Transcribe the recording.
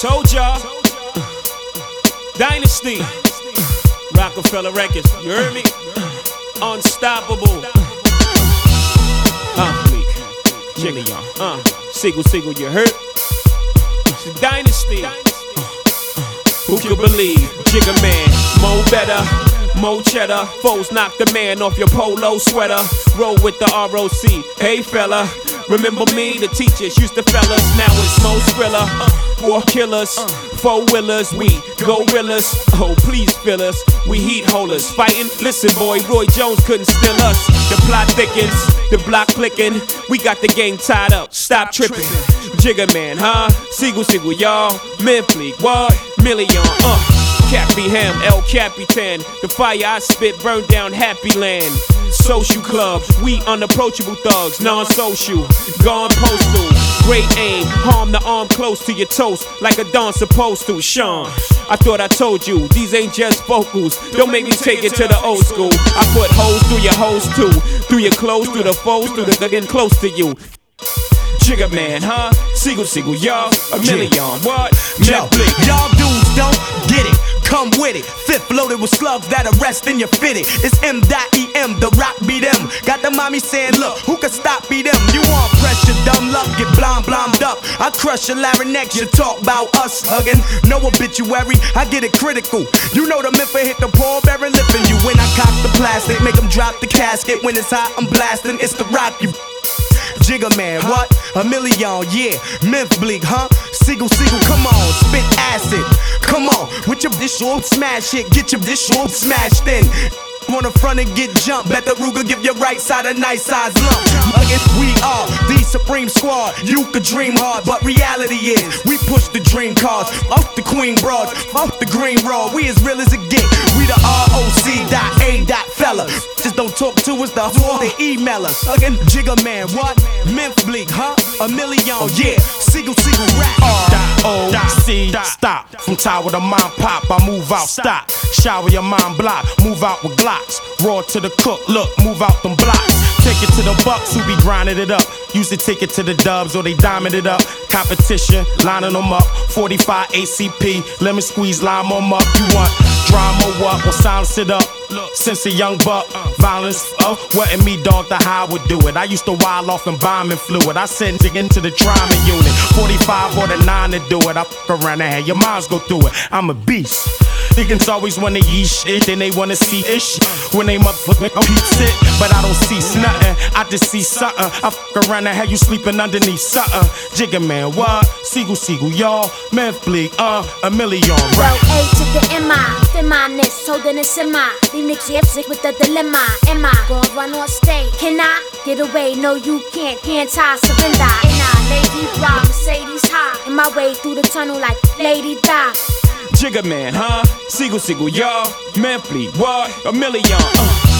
Told y'all. Dynasty. Rockefeller Records. You heard me? Unstoppable. Bleak. Jiggy on. Sigel, you heard? It's a dynasty. Who could believe? Jigga Man, Mo better. Mo cheddar, foes knock the man off your polo sweater. Roll with the ROC, hey fella. Remember me, the teachers used to fellas. Now it's Mo Skrilla, 4 killers, 4-wheelers, we gorillas. Oh please fill us, we heat holders. Fighting, listen boy, Roy Jones couldn't steal us. The plot thickens, the block clicking. We got the game tied up, stop tripping. Jigga Man, Sigel, y'all. Memphis, what? Million, Cappy Ham, El Capitan. The fire I spit burned down Happy Land. Social club, we unapproachable thugs, non-social, gone postal. Great aim, harm the arm close to your toast, like a Don supposed to. Sean, I thought I told you, these ain't just vocals. Don't make me take it to the old school. I put holes through your hoes too, through your clothes, through the foes, through the getting close to you. Jigga Man, Sigel, y'all, a million, what? Yo, y'all dudes don't get it, come with it. Fifth loaded with slugs that arrest in your fitted. It's M.E.M, the rock beat them. Got the mommy saying, look, who can stop beat them? You want pressure, dumb luck, get blonde up. I crush your larynx, you talk about us hugging. No obituary, I get it critical. You know the myth hit the pallbearer lipping you. When I cock the plastic, make them drop the casket. When it's hot, I'm blasting, it's the rock you. Jigga Man, what? A million, yeah. Memphis Bleak, Sigel, come on, spit acid. Come on, with your dish on, smash it. Get your dish on, smashed in. On the front and get jumped. Bet the Ruger give your right side a nice size lump. Again, we are the Supreme Squad. You could dream hard, but reality is we push the dream cars. Off the Queen Broads, off the Green Raw. We as real as it get. We the ROC.A. fella. Just don't talk to us, the whole they email us. Again, Jigga Man, what? Memphis Bleak, a million, yeah. Sigel, rap. ROC, stop. From tower to mom pop, I move out, stop. Shower your mind block, move out with Glocks. Raw to the cook, look, move out them blocks. Take it to the Bucks who be grinding it up. Used to take it to the Dubs or they diamond it up. Competition, lining them up. 45 ACP, lemon squeeze, lime them up. You want drama, what? We'll silence it up. Since a young buck, violence, wasn't me, dog, the how I would do it. I used to wild off and bombing fluid. I sent it into the trauma unit. 45 or the 9 to do it. I fuck around and have your minds go through it. I'm a beast. Niggas always wanna eat shit, then they wanna see ish. When they motherfucking peep shit, but I don't see nothing. I just see something. I fuck around and have you sleeping underneath something. Jigga Man, what? Sigel, y'all. Memphis Bleak, a million. Well, A to the M.I. Feminist, holding a semi. Leave niggas upset with the dilemma. Am I gonna run on stage? Can I get away? No, you can't. Can't I surrender? And I, Lady Bra, Mercedes high. In my way through the tunnel like Lady Di. Jigga Man, Sigel, y'all. Memphis, what? A million,